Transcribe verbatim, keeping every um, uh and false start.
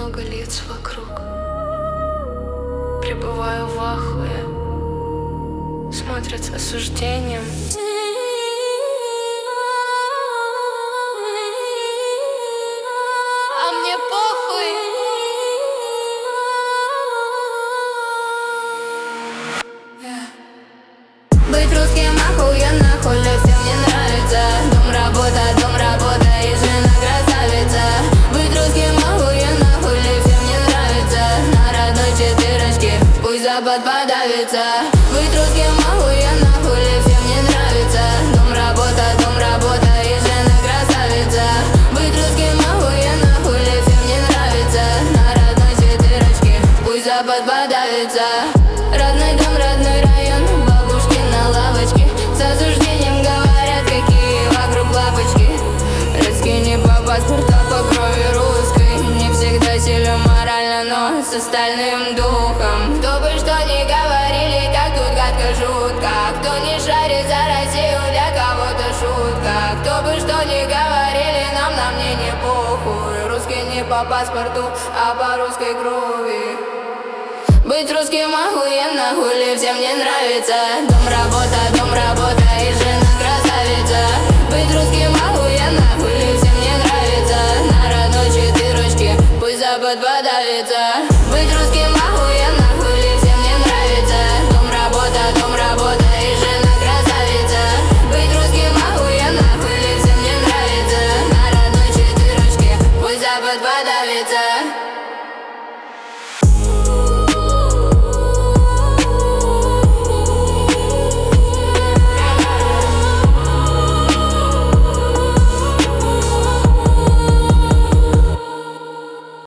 много лиц вокруг. Пребываю в ахуе, смотрят с осуждением. А мне похуй. Быть русским охуенно, хули всем не нравится. Дом, работа, дом, работа и жена красавица. Быть русским охуенно, хули всем не нравится. На родной четырочке пусть Запад подавится. Быть русским охуенно, хули всем не нравится. Дом, работа, дом, работа и жена красавица. Быть русским охуенно, хули всем не нравится. На родной четырочке пусть Запад подавится. Родной дом, родной район, бабушки на лавочке. С осуждением говорят, какие вокруг лапочки. Раскини по паспорту, по крови русской. Не всегда силен морально, но с остальным духом. Кто бы что ни говорили, как тут гадко жутко. Кто не шарит за Россию, для кого-то шутка. Кто бы что ни говорили, нам на мне не похуй. Русский не по паспорту, а по русской крови. Быть русским охуенно, хули всем не нравится. Дом, работа, дом, работа